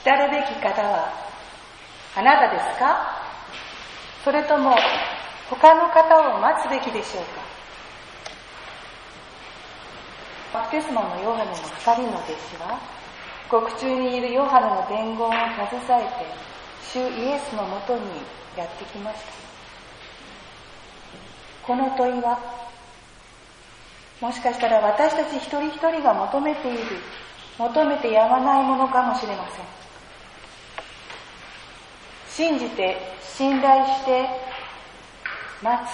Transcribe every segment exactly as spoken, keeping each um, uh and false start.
来るべき方はあなたですか？それとも他の方を待つべきでしょうか？バプテスマのヨハネの二人の弟子は、獄中にいるヨハネの伝言を携えて、主イエスのもとにやってきました。この問いは、もしかしたら私たち一人一人が求めている、求めてやまないものかもしれません。信じて、信頼して、待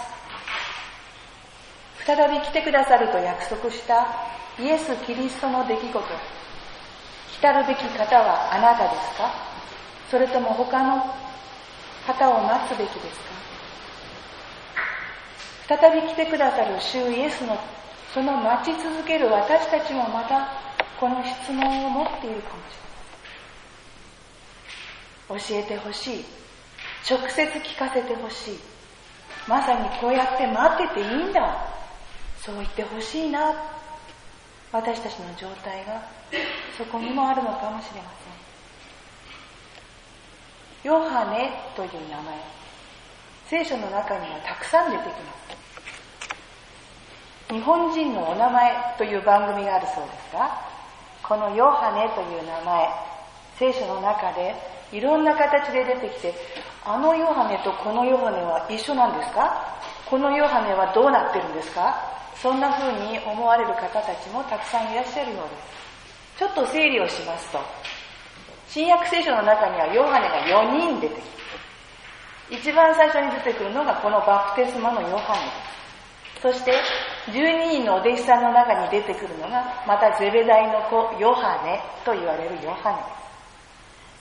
つ。再び来てくださると約束したイエス・キリストの出来事。来たるべき方はあなたですか？それとも他の方を待つべきですか？再び来てくださる主イエスのその待ち続ける私たちもまたこの質問を持っているかもしれません。教えてほしい。直接聞かせてほしい。まさにこうやって待ってていいんだ。そう言ってほしいな。私たちの状態がそこにもあるのかもしれません。ヨハネという名前、聖書の中にはたくさん出てきます。日本人のお名前という番組があるそうですが、このヨハネという名前、聖書の中でいろんな形で出てきて、あのヨハネとこのヨハネは一緒なんですか？このヨハネはどうなってるんですか？そんな風に思われる方たちもたくさんいらっしゃるようです。ちょっと整理をしますと、新約聖書の中にはヨハネがよにん出てきます。一番最初に出てくるのがこのバプテスマのヨハネです。そしてじゅうににんのお弟子さんの中に出てくるのがまたゼベダイの子ヨハネと言われるヨハネです。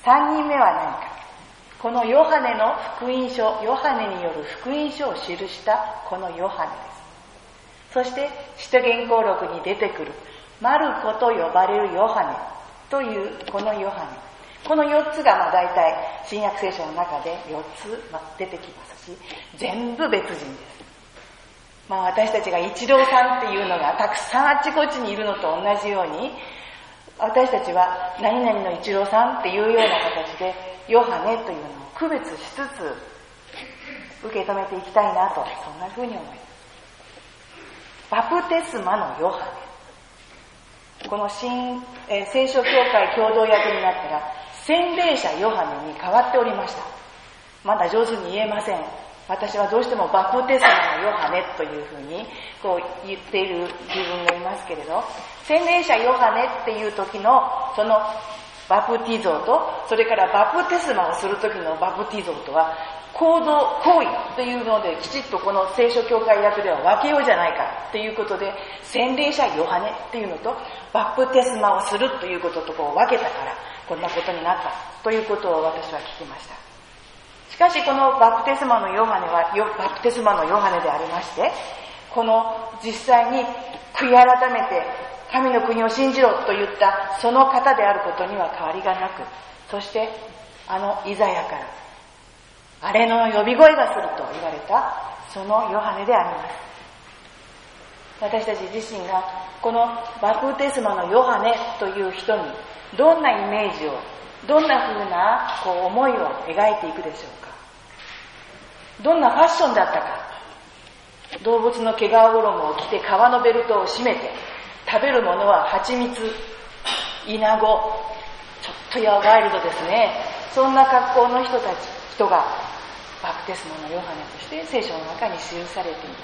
さんにんめは何か、このヨハネの福音書、ヨハネによる福音書を記したこのヨハネです。そして使徒言行録に出てくるマルコと呼ばれるヨハネというこのヨハネ、このよっつがまあ大体新約聖書の中でよっつ出てきますし、全部別人です。まあ私たちが一郎さんっていうのがたくさんあっちこっちにいるのと同じように、私たちは何々の一郎さんっていうような形でヨハネというのを区別しつつ受け止めていきたいなと、そんな風に思います。バプテスマのヨハネ、この新、えー、聖書協会共同訳になったら洗礼者ヨハネに変わっておりました。まだ上手に言えません。私はどうしてもバプテスマのヨハネというふうにこう言っている自分がいますけれど、洗礼者ヨハネっていう時のそのバプティゾーと、それからバプテスマをする時のバプティゾーとは行動、行為というのできちっとこの聖書協会訳では分けようじゃないかということで、洗礼者ヨハネっていうのとバプテスマをするということとこう分けたからこんなことになったということを私は聞きました。しかしこのバプテスマのヨハネはバプテスマのヨハネでありまして、この実際に悔い改めて神の国を信じろと言ったその方であることには変わりがなく、そしてあのイザヤからあれの呼び声がすると言われたそのヨハネであります。私たち自身がこのバプテスマのヨハネという人にどんなイメージを、どんな風なこう思いを描いていくでしょうか。どんなファッションだったか。動物の毛皮衣を着て革のベルトを締めて、食べるものは蜂蜜、イナゴ、ちょっとやワイルドですね。そんな格好の人たち、人がバプテスマのヨハネとして聖書の中に記されています。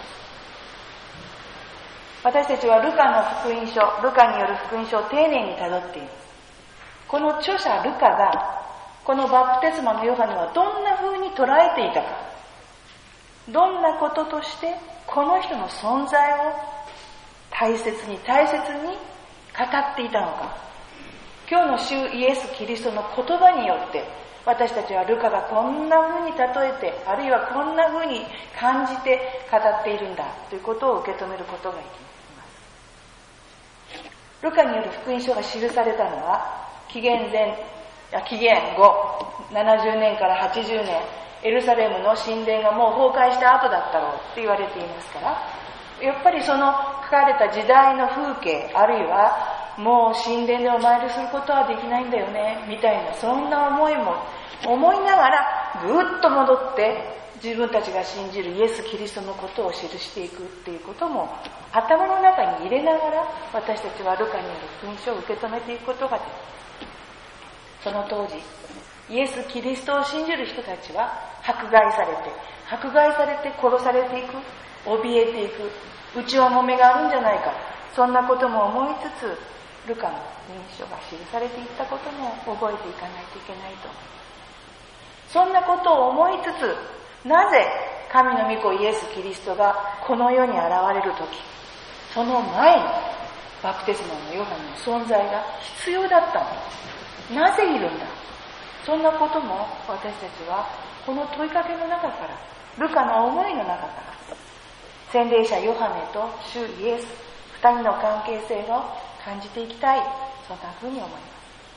私たちはルカの福音書、ルカによる福音書を丁寧に辿っています。この著者ルカがこのバプテスマのヨハネはどんな風に捉えていたか、どんなこととしてこの人の存在を大切に大切に語っていたのか、今日の主イエス・キリストの言葉によって私たちはルカがこんな風に例えて、あるいはこんな風に感じて語っているんだということを受け止めることができます。ルカによる福音書が記されたのは紀元前、紀元後ななじゅうねんからはちじゅうねん、エルサレムの神殿がもう崩壊した後だったろうって言われていますから、やっぱりその書かれた時代の風景、あるいはもう神殿でお参りすることはできないんだよね、みたいな、そんな思いも思いながら、ぐっと戻って、自分たちが信じるイエス・キリストのことを記していくっていうことも、頭の中に入れながら、私たちはルカによる福音書を受け止めていくことができる。その当時、イエス・キリストを信じる人たちは、迫害されて、迫害されて殺されていく、怯えていく、内輪もめがあるんじゃないか、そんなことも思いつつ、ルカの福音書が記されていったことも覚えていかないといけないと。そんなことを思いつつ、なぜ神の御子イエス・キリストがこの世に現れるとき、その前にバプテスマのヨハネの存在が必要だったの。なぜいるんだ。そんなことも私たちはこの問いかけの中から、ルカの思いの中から、洗礼者ヨハネと主イエス二人の関係性を感じていきたい、そんなふうに思います。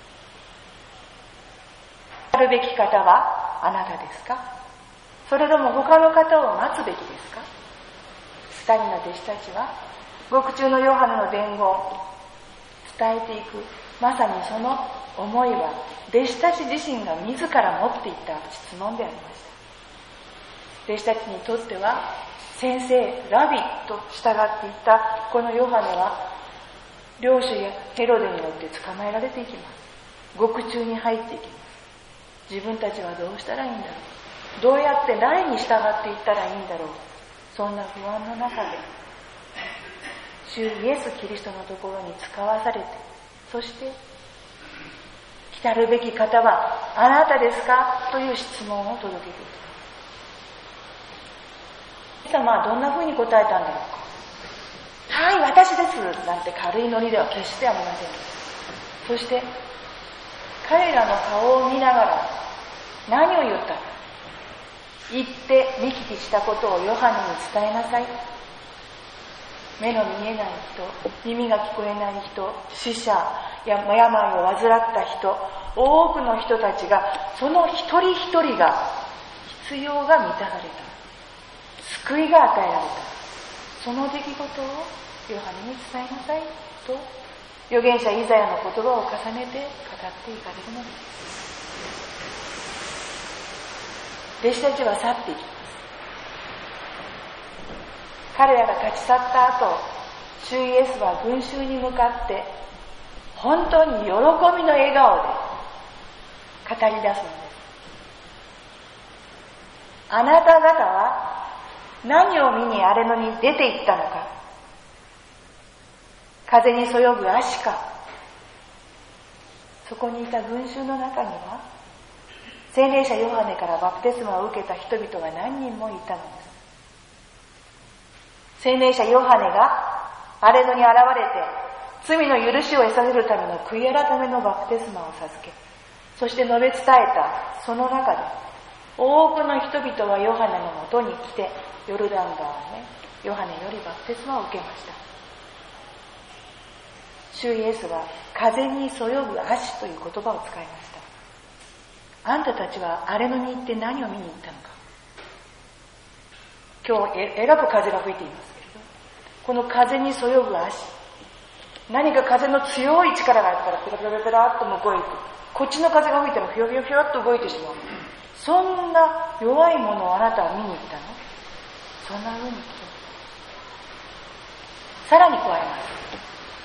やるべき方はあなたですか、それとも他の方を待つべきですか。二人の弟子たちは獄中のヨハネの伝言を伝えていく、まさにその思いは弟子たち自身が自ら持っていった質問でありました。弟子たちにとっては先生、ラビと従っていったこのヨハネは領主やヘロデによって捕まえられていきます。獄中に入っていきます。自分たちはどうしたらいいんだろう、どうやって誰に従っていったらいいんだろう、そんな不安の中で主イエス・キリストのところに使わされて、そして来たるべき方はあなたですかという質問を届けていきます。イエス様はどんな風に答えたんだろうか。はい、私ですなんて軽いノリでは決してありません。そして彼らの顔を見ながら何を言ったか。言って見聞きしたことをヨハネに伝えなさい。目の見えない人、耳が聞こえない人、死者や病を患った人、多くの人たちが、その一人一人が必要が満たされた。救いが与えられた。その出来事をヨハネに伝えなさいと、預言者イザヤの言葉を重ねて語っていかれるのです。弟子たちは去っていきます。彼らが立ち去った後、主イエスは群衆に向かって本当に喜びの笑顔で語り出すのです。あなた方は何を見に荒れ野に出て行ったのか。風にそよぐ葦か。そこにいた群衆の中には洗礼者ヨハネからバプテスマを受けた人々が何人もいたのです。洗礼者ヨハネが荒れ野に現れて罪の許しを得させるための悔い改めのバプテスマを授け、そして述べ伝えたその中で多くの人々はヨハネのもとに来てヨルダン川でヨハネよりバプテスマを受けました。主イエスは風にそよぐ葦という言葉を使いました。あんたたちは荒れ野に行って何を見に行ったのか。今日選ぶ風が吹いていますけれど、この風にそよぐ葦、何か風の強い力があったらペラペラペラっと向こうへ行く。こっちの風が吹いたらひょひょひょっと動いてしまう。そんな弱いものをあなたは見に行ったの？そんな風に聞きます。さらに加えます。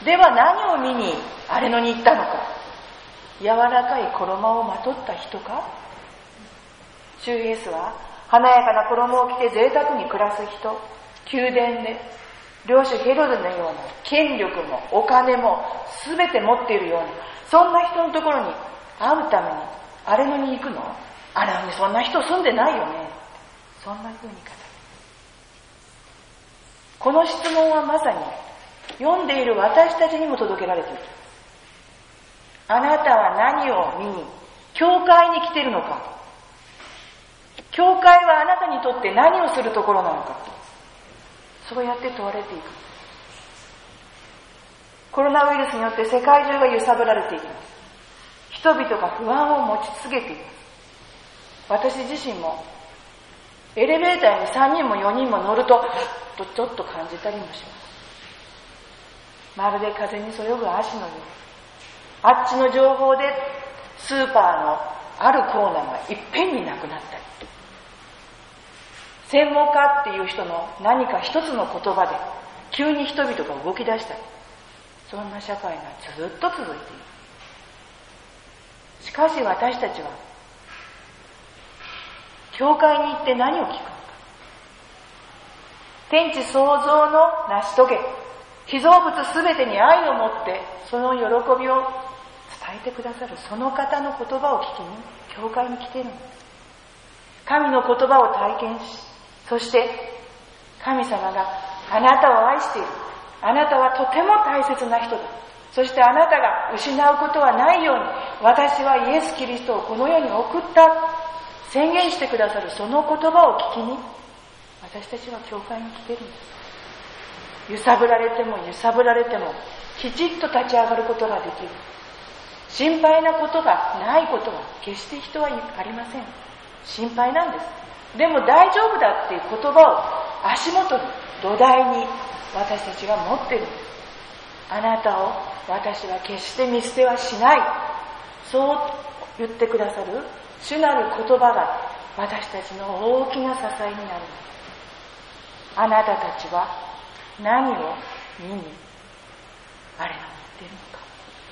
では何を見に荒れ野に行ったのか。柔らかい衣をまとった人か。主イエスは華やかな衣を着て贅沢に暮らす人、宮殿で領主ヘロデのような権力もお金も全て持っているような、そんな人のところに会うために荒れ野に行くの？荒れ野にそんな人住んでないよね。そんな風に語る。この質問はまさに読んでいる私たちにも届けられている。あなたは何を見に教会に来ているのか。教会はあなたにとって何をするところなのか。そうやって問われていく。コロナウイルスによって世界中が揺さぶられていきます。人々が不安を持ち続けています。私自身もエレベーターにさんにんもよにんも乗るととちょっと感じたりもします。 まるで風にそよぐ足のように、あっちの情報でスーパーのあるコーナーがいっぺんになくなったり、専門家っていう人の何か一つの言葉で急に人々が動き出したり、そんな社会がずっと続いている。しかし私たちは教会に行って何を聞くのか。天地創造の成し遂げ、被造物すべてに愛を持ってその喜びを伝えてくださるその方の言葉を聞きに教会に来ているのです。神の言葉を体験し、そして神様があなたを愛している、あなたはとても大切な人だ、そしてあなたが失うことはないように私はイエス・キリストをこの世に送った宣言してくださるその言葉を聞きに私たちは教会に来ているんです。揺さぶられても揺さぶられてもきちっと立ち上がることができる。心配なことがないことは決して人はありません。心配なんです。でも大丈夫だっていう言葉を足元に土台に私たちが持っているんです。あなたを私は決して見捨てはしない、そう言ってくださる主なる言葉が私たちの大きな支えになる。あなたたちは何を見にあれが持っているのか。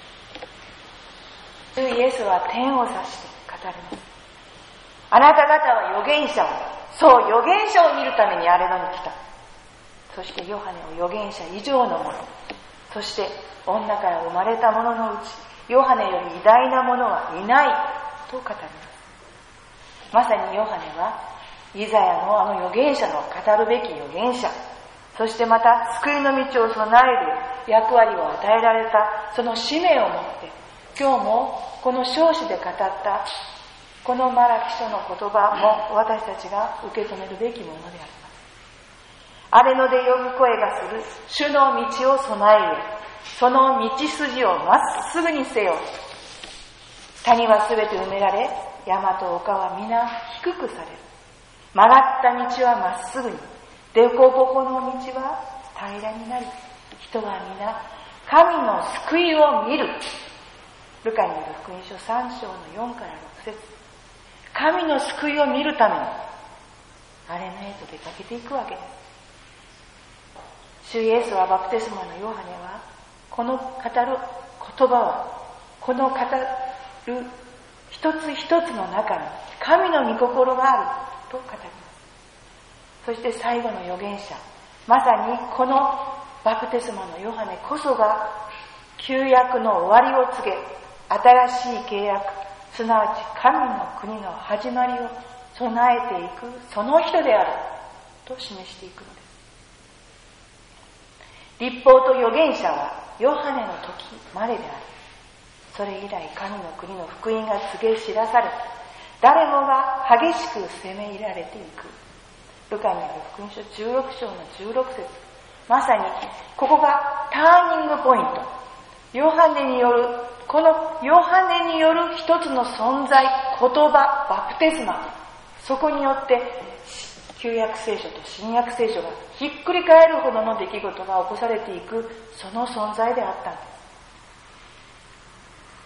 主イエスは天を指して語ります。あなた方は預言者を、そう預言者を見るためにあれのに来た。そしてヨハネを預言者以上のもの、そして女から生まれた者のうちヨハネより偉大な者はいないと語ります。まさにヨハネはイザヤのあの預言者の語るべき預言者、そしてまた救いの道を備える役割を与えられたその使命を持って、今日もこの証詞で語ったこのマラキ書の言葉も私たちが受け止めるべきものであります。荒れ野で呼ぶ声がする主の道を備えよ、その道筋をまっすぐにせよ。谷はすべて埋められ、山と丘は皆低くされる。曲がった道はまっすぐに、凸凹の道は平らになり、人は皆神の救いを見る。ルカによる福音書さん章のよんからろく節。神の救いを見るために荒れ野へと出かけていくわけです。主イエスはバプテスマのヨハネはこの語る言葉は、この語る一つ一つの中に神の御心があると語ります。そして最後の預言者、まさにこのバプテスマのヨハネこそが旧約の終わりを告げ、新しい契約、すなわち神の国の始まりを備えていくその人であると示していくのです。律法と預言者はヨハネの時までである。それ以来神の国の福音が告げ知らされ、誰もが激しく責め入れられていく。ルカにある福音書じゅうろく章のじゅうろく節。まさにここがターニングポイント。ヨハネによる、このヨハネによる一つの存在、言葉、バプテスマ、そこによって旧約聖書と新約聖書がひっくり返るほどの出来事が起こされていく、その存在であったんです。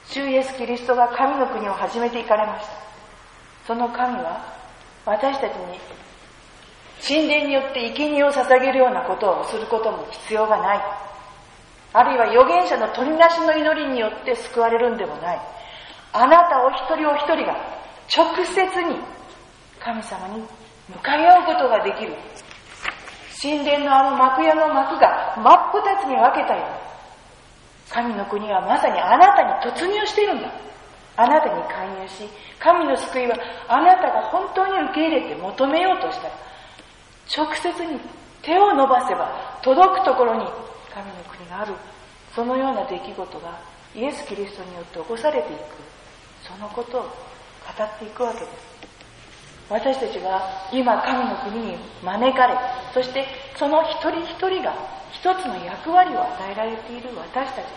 主イエスキリストが神の国を始めていかれました。その神は私たちに神殿によって生贄を捧げるようなことをすることも必要がない。あるいは預言者の取りなしの祈りによって救われるんでもない。あなたお一人お一人が直接に神様に向かい合うことができる。神殿のあの幕屋の幕が真っ二つに分けたように、神の国はまさにあなたに突入しているんだ。あなたに介入し、神の救いはあなたが本当に受け入れて求めようとしたら、直接に手を伸ばせば届くところに神の国がある。そのような出来事がイエス・キリストによって起こされていく。そのことを語っていくわけです。私たちは今神の国に招かれ、そしてその一人一人が一つの役割を与えられている私たちです。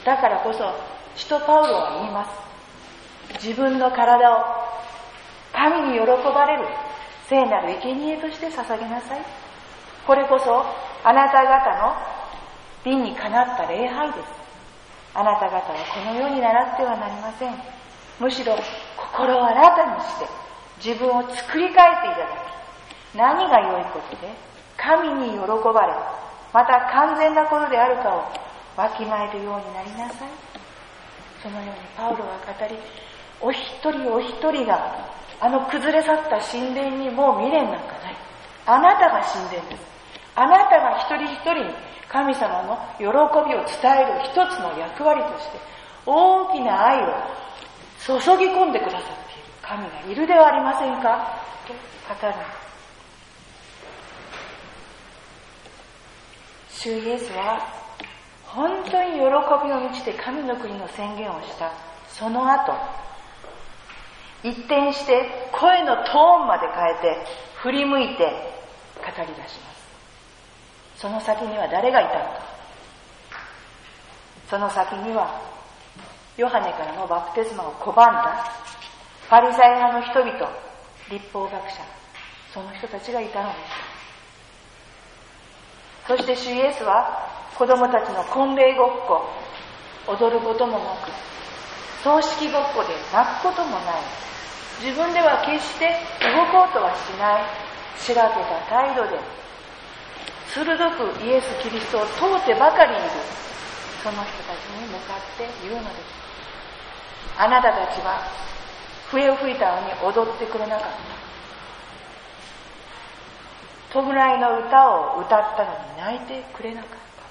だからこそ使徒パウロは言います。自分の体を神に喜ばれる聖なる生贄として捧げなさい。これこそあなた方の理にかなった礼拝です。あなた方はこのように習ってはなりません。むしろ心を新たにして自分を作り変えていただき、何が良いことで神に喜ばれ、また完全なことであるかをわきまえるようになりなさい。そのようにパウロは語り、お一人お一人があの崩れ去った神殿にもう未練なんかない。あなたが神殿です。あなたが一人一人に神様の喜びを伝える一つの役割として大きな愛を注ぎ込んでくださっている神がいるではありませんかと語る。主イエスは本当に喜びを満ちて神の国の宣言をしたその後、一転して声のトーンまで変えて振り向いて語り出します。その先には誰がいたのか。その先にはヨハネからのバプテスマを拒んだパリサイ派の人々、律法学者、その人たちがいたのです。そして主イエスは子供たちの婚礼ごっこ、踊ることもなく、葬式ごっこで泣くこともない、自分では決して動こうとはしないしらけた態度で鋭くイエス・キリストを問うてばかりいるその人たちに向かって言うのです。あなたたちは笛を吹いたのに踊ってくれなかった。弔いの歌を歌ったのに泣いてくれなかった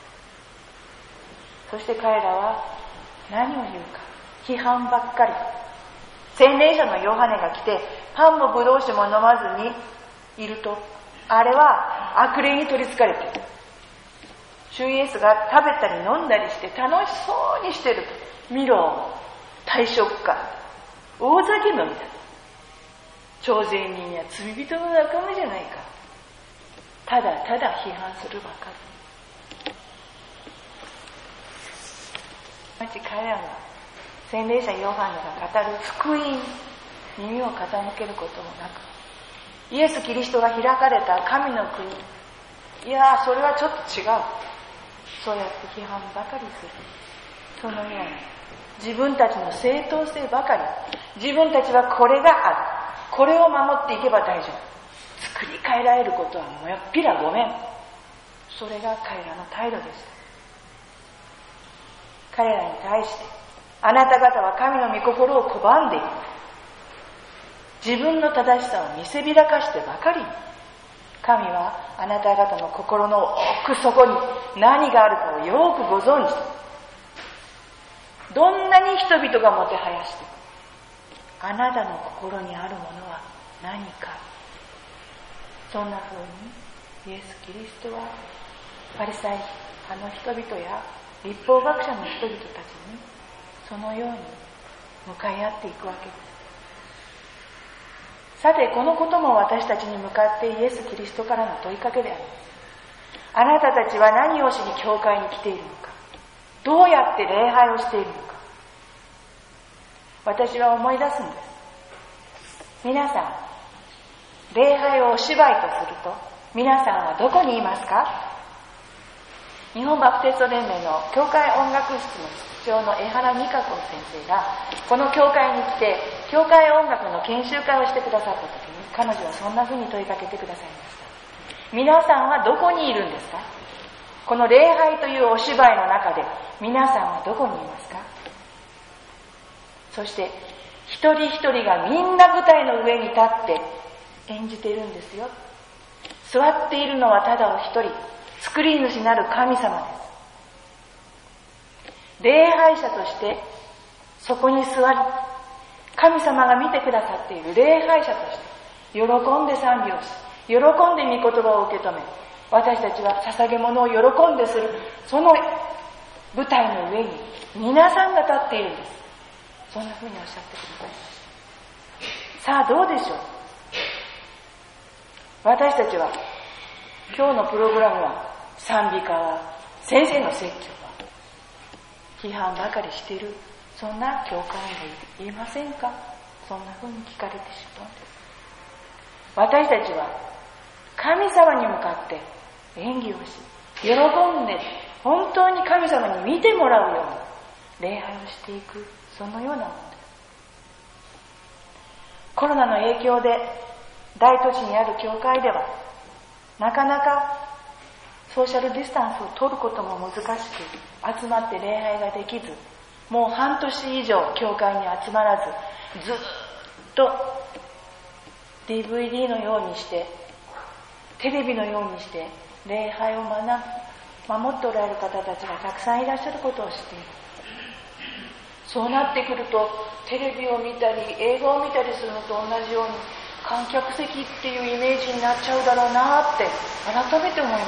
。そして彼らは何を言うか、批判ばっかり。洗礼者のヨハネが来てパンもブドウ酒も飲まずにいると、あれは悪霊に取りつかれている。主イエスが食べたり飲んだりして楽しそうにしてると、見ろ、大食家、大酒飲みだ。徴税人や罪人の仲間じゃないか。ただただ批判するばかり。彼らが洗礼者ヨハネが語る福音、耳を傾けることもなく、イエス・キリストが開かれた神の国、いやーそれはちょっと違う、そうやって批判ばかりする。そのように自分たちの正当性ばかり、自分たちはこれがある、これを守っていけば大丈夫、作り変えられることはもうやっぴらごめん、それが彼らの態度でした。彼らに対して、あなた方は神の御心を拒んでいる、自分の正しさを見せびらかしてばかりに、神はあなた方の心の奥底に何があるかをよくご存知で、どんなに人々がもてはやしても、あなたの心にあるものは何か。そんな風にイエス・キリストはパリサイ派の人々や律法学者の人々たちにそのように向かい合っていくわけです。さて、このことも私たちに向かってイエス・キリストからの問いかけであります。あなたたちは何をしに教会に来ているのか、どうやって礼拝をしているのか。私は思い出すんです。皆さん、礼拝をお芝居とすると皆さんはどこにいますか？日本バプテスト連盟の教会音楽室の室長の江原美香子先生がこの教会に来て教会音楽の研修会をしてくださった時に、彼女はそんな風に問いかけてくださいました。皆さんはどこにいるんですか？この礼拝というお芝居の中で皆さんはどこにいますか？そして一人一人がみんな舞台の上に立って演じているんですよ。座っているのはただお一人、作り主なる神様です。礼拝者としてそこに座り、神様が見てくださっている礼拝者として喜んで賛美をし、喜んで御言葉を受け止め、私たちは捧げ物を喜んでするその舞台の上に皆さんが立っているんです。そんな風におっしゃってくださいました。さあどうでしょう。私たちは今日のプログラムは賛美歌は先生の説教は批判ばかりしている、そんな教会が言いませんか？そんな風に聞かれてしまうんです。私たちは神様に向かって演技をし、喜んで本当に神様に見てもらうように礼拝をしていく、そのようなものです。コロナの影響で大都市にある教会ではなかなかソーシャルディスタンスを取ることも難しく、集まって礼拝ができず、もう半年以上教会に集まらず、ずっと ディーブイディー のようにして、テレビのようにして礼拝を学ぶ、守っておられる方たちがたくさんいらっしゃることを知っている。そうなってくると、テレビを見たり映画を見たりするのと同じように観客席っていうイメージになっちゃうだろうなって改めて思いました。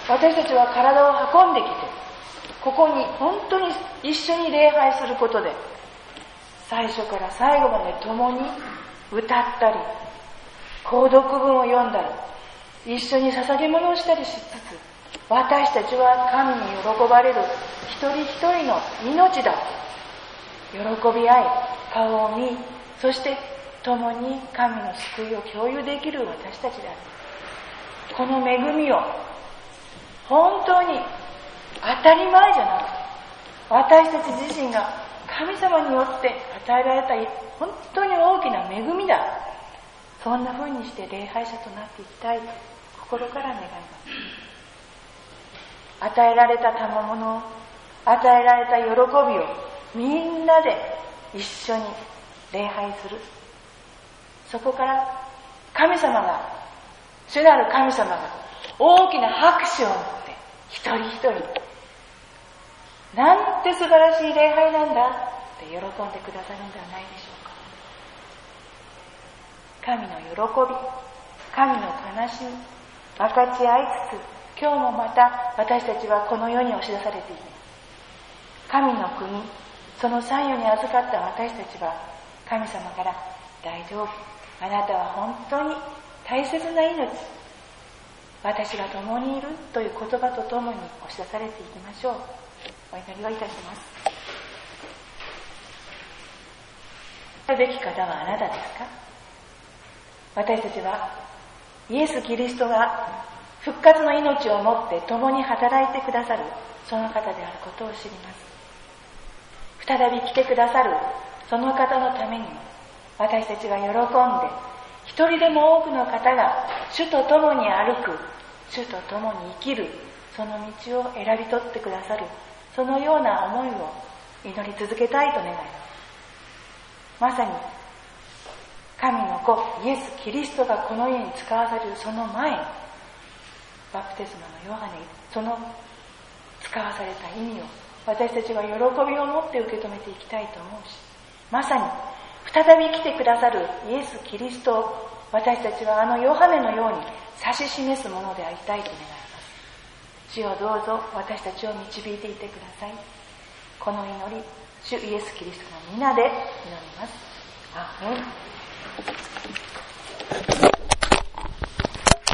私たちは体を運んできて、ここに本当に一緒に礼拝することで、最初から最後まで共に歌ったり、購読文を読んだり、一緒に捧げ物をしたりしつつ、私たちは神に喜ばれる一人一人の命だ。喜び合い、顔を見、そして共に神の救いを共有できる私たちである。この恵みを本当に当たり前じゃなくて、私たち自身が神様によって与えられた本当に大きな恵みだ。そんな風にして礼拝者となっていきたいと心から願います。与えられた賜物を、与えられた喜びをみんなで一緒に礼拝する。そこから神様が、主なる神様が大きな拍手を持って一人一人、なんて素晴らしい礼拝なんだって喜んでくださるんではないでしょうか。神の喜び、神の悲しみ、分かち合いつつ、今日もまた私たちはこの世に押し出されています。神の国、その参与に預かった私たちは神様から、大丈夫、あなたは本当に大切な命、私が共にいるという言葉とともに押し出されていきましょう。お祈りをいたします。やるべき方はあなたですか？私たちはイエス・キリストが復活の命をもって共に働いてくださるその方であることを知ります。再び来てくださるその方のためにも、私たちが喜んで一人でも多くの方が主と共に歩く、主と共に生きるその道を選び取ってくださる、そのような思いを祈り続けたいと願います。まさに神の子イエス・キリストがこの世に使わされるその前に、バプテスマのヨハネ、その使わされた意味を私たちは喜びを持って受け止めていきたいと思うし、まさに再び来てくださるイエス・キリストを私たちはあのヨハネのように指し示すものでありたいと願います。主をどうぞ私たちを導いていてください。この祈り、主イエス・キリストの皆で祈ります。アーメン。